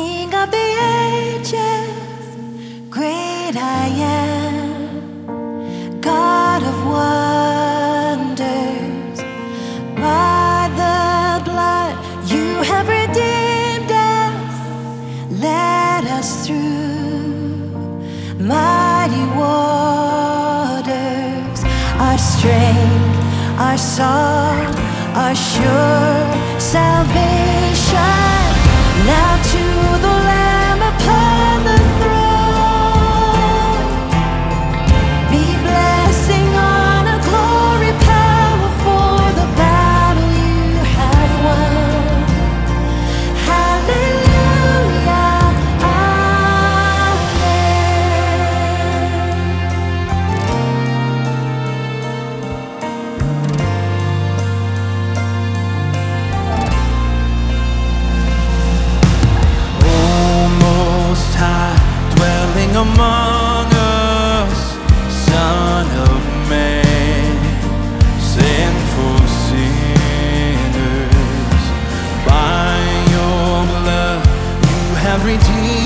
King of the ages, great I am, God of wonders. By the blood you have redeemed us, led us through mighty waters. Our strength, our song, our sure salvation. Now to the Lamb upon the throne be blessing, honor, glory, power for the battle you have won. Hallelujah, among us, Son of Man, sinful sinners. By your blood you have redeemed